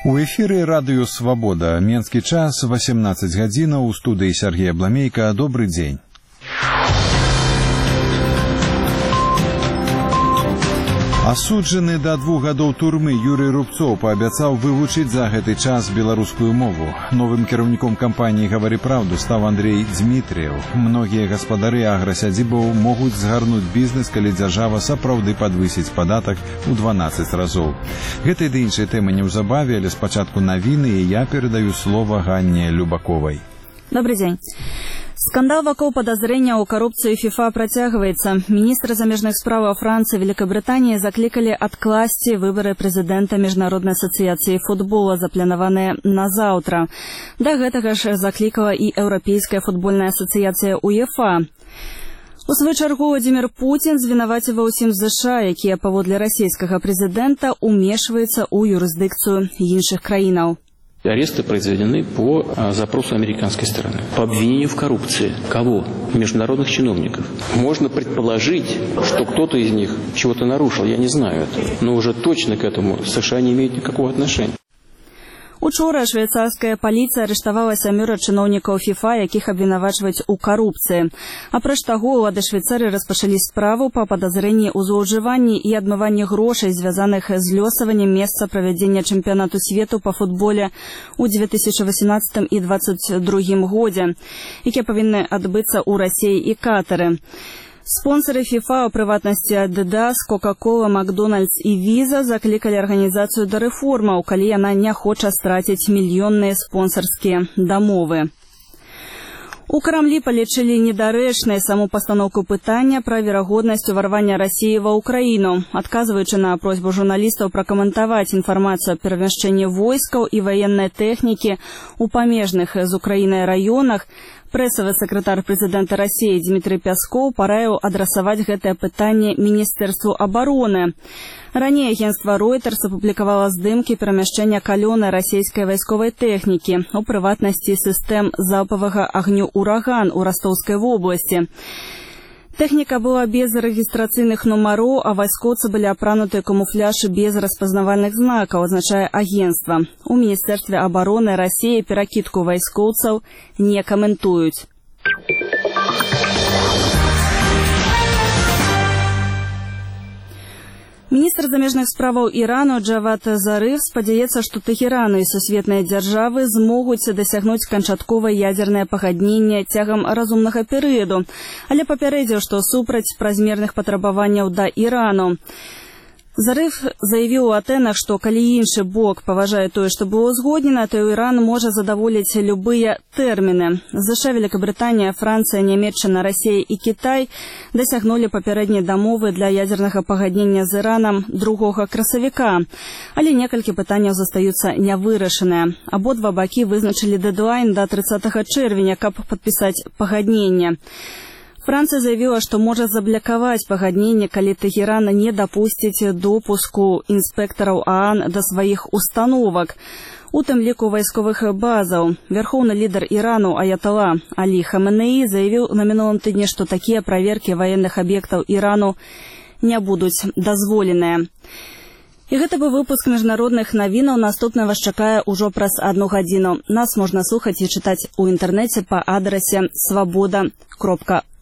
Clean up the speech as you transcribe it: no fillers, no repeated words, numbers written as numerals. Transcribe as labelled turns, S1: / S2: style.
S1: У эфіры радыё «Свабода». Менскі час, 18 гадзінаў, у студыі Сергея Бламейка. Добрый дзень. Асуджаны да 2 гадоў турмы Юрый Рубцоў паабяцаў вывучыць за гэты час беларускую мову. Новым кіраўніком кампаніі «Гавары праўду» стаў Андрей Дмітрыеў. Многія гаспадары аграсядзібаў могуць згарнуць бізнес, калі дзяржава сапраўды падвысіць падатак у 12 разоў. Гэтай ды іншай тэмы неўзабаве, але спачатку навіны, і я перадаю слова Ганне Любаковай.
S2: Добрый день. Скандал вокруг подозрения о коррупции ФИФА протягивается. Министры замежных справ Франции и Великобритании закликали откласть выборы президента Международной ассоциации футбола, запланованные на завтра. До гэтага ж закликала и Европейская футбольная ассоциация УЕФА. У свою чергу Владимир Путин звинаваціў ўсім США, якія паводле расійскага президента умешиваются у юрисдикцию іншых краінаў.
S3: Аресты произведены по запросу американской стороны. По обвинению в коррупции. Кого? Международных чиновников. Можно предположить, что кто-то из них чего-то нарушил. Я не знаю это. Но уже точно к этому США не имеют никакого отношения.
S2: Учора швейцарская полиция арыштавала 7 чыноўнікаў ФИФА, якіх абвінавачваюць у коррупции. Апроч таго, улады Швейцарыі распачалі справу по подозрении ў злоўжыванні і адмыванні грошай, звязаных з лёсаваннем месца правядзення чэмпіянату свету по футболе ў 2018 і 2022 годзе, якія павінны адбыцца ў Расіі і Катары. Спонсоры ФИФА, у прыватнасці Adidas, Coca-Cola, Макдональдс і Visa закликали арганізацыю да рэформаў, калі яна не хоча страціць мільённыя спонсарскія дамовы. У Крамлі палічылі недарэчнай саму пастаноўку пытання пра верагоднасць уварвання Расіі ва Ўкраіну. Адказваючы на просьбу журналістаў пракаментаваць інфармацыю о перамяшчэнні войскаў і ваеннай тэхнікі у памежных з Украінай раёнах, прэсавы сакратар прэзідэнта Расіі Дмітрый Пяскоў параіў адрасаваць гэтае пытанне Міністэрству абароны. Раней агентства Reuters апублікавала здымкі перамяшчэння калёнай расійскай вайсковай тэхнікі, у прыватнасці сістэм залпавага агню «Ураган» у Ростовскай вобласці. Тэхніка была без рэгістрацыйных нумароў, а вайскоўцы былі апрануты камуфляжы без распазнавальных знакаў, азначае агентства. У Міністэрстве абароны Расіі перакідку вайскоўцаў не каментуюць. Міністр замежных справаў Ірану Джавад Зарыф спадзяецца, што Тэхеран і сусветныя дзяржавы змогуць дасягнуць канчатковае ядзернае пагадненне цягам разумнага перыяду, але папярэдзіў, што супраць празмерных патрабаванняў да Ірану. Зарыф заявіў у Атэнах, што калі іншы бок паважае тое, што было ўзгоднена, то Іран можа задаволіць любыя тэрміны. США, Великобританія, Францыя, Нямецчына, Расія і Кітай дасягнулі папярэдняй дамовы для ядзернага пагаднення з Іранам 2 красавіка. Але некалькі пытанняў застаюцца нявырашаныя. Абодва бакі вызначылі дэдлайн да 30 чэрвеня, каб падпісаць пагадненне. Францыя заявіла, што можа заблакаваць пагадненне, калі Тэхеран не дапусціць допуску інспектараў ААН да сваіх установак, у тым ліку вайсковых базаў. Вярхоўны лідар Ірану Аятала Алі Хаменеі заявіў на мінулым тыдні, што такія праверкі ваенных аб'ектаў Ірану не будуць дазволеныя. І гэта быў выпуск міжнародных навінаў. Наступны вас чакае ўжо праз 1 гадзіну. Нас можна слухаць і чытаць у інтэрнэце па адрасе swaboda.org.